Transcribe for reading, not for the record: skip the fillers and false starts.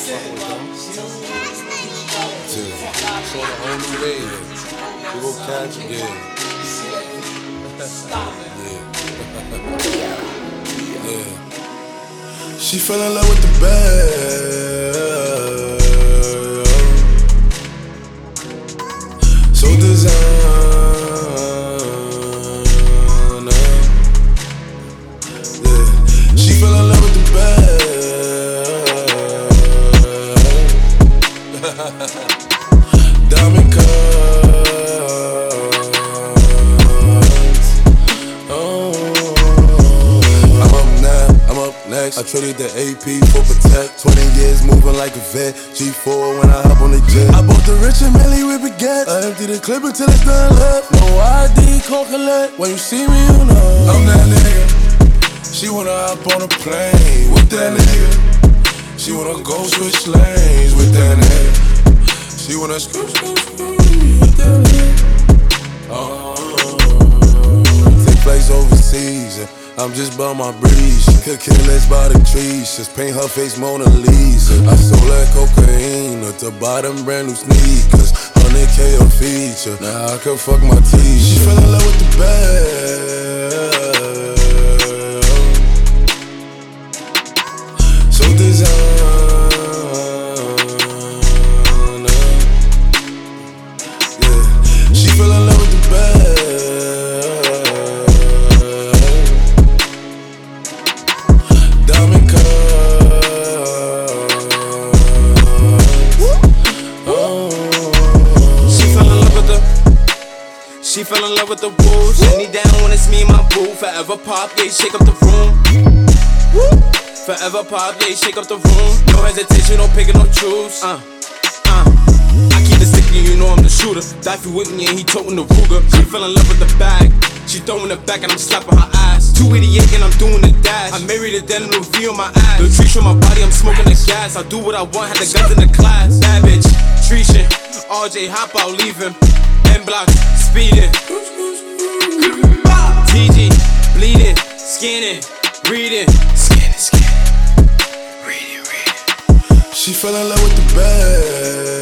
fucking with them. It's on a whole new wave. We go catch again. Yeah. She fell in love with the bag. So designer. Yeah. She fell in love with the bag. Diamond cuts. Oh. I'm up next. I traded the AP for Protect. 20 years moving like a vet. G4 when I hop on the jet. I bought the rich and Millie with baguettes. I empty the clip until it's done left. No ID, call collect. When you see me, you know I'm that nigga. She wanna hop on a plane with that nigga. She wanna go switch lanes with that nigga. She wanna scoop with that nigga. Take flights overseas. I'm just by my breeze. She could kill less by the trees. Just paint her face Mona Lisa. I sold her cocaine to buy them brand new sneakers. 100K a feature. Now I can fuck my teeth. She fell in love with the bag. So designer. Yeah. She fell in love with the bag. She fell in love with the wolves. Any down when it's me and my boo. Forever pop, yeah, shake up the room. Forever pop, yeah, shake up the room. No hesitation, no picking, no choose. I keep it sticky, you know I'm the shooter. Daffy with me and he toting the Ruger. She fell in love with the bag. She throwing it back and I'm slapping her ass. 288 and I'm doing the dash. I married a denim with V on my ass. The tree on my body, I'm smoking the gas. I do what I want, had the guns in the class. Bad bitch, Trisha, RJ, hop out, leave him. M-Block, speeding. TG, bleeding, scanning, reading. Scanning, reading. She fell in love with the bag.